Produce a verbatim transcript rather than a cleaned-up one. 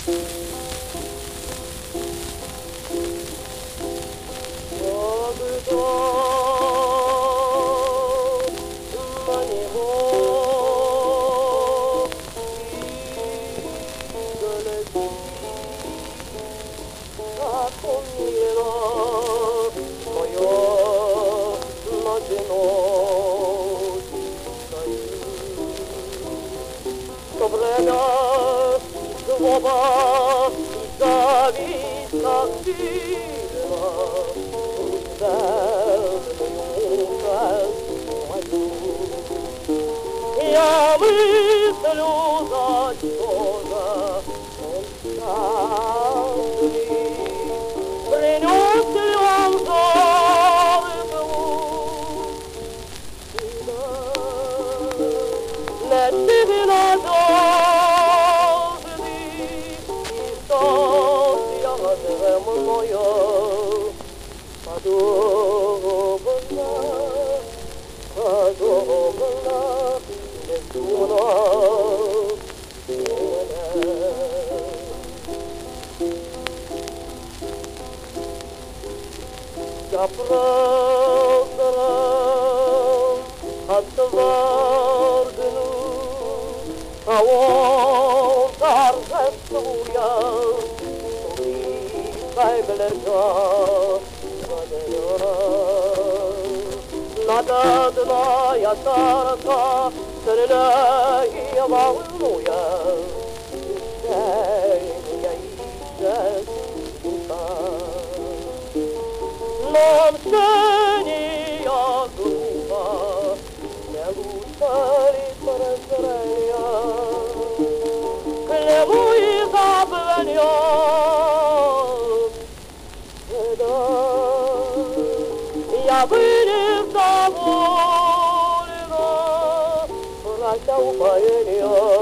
Słowa zawita chwila, ja myślę zaćpona, on szali, принёс вам zorbu, lecz na moja podobna, podobna, niezłomna mnie. Ja program отвергну, а он торжествуя Нададная тарка, стреляя волнуя, Исчезня, исчезня. Но мщения глупа, не лучше ли прозрения, Клеву и забвенья, я вынес довольно, прощал поэния.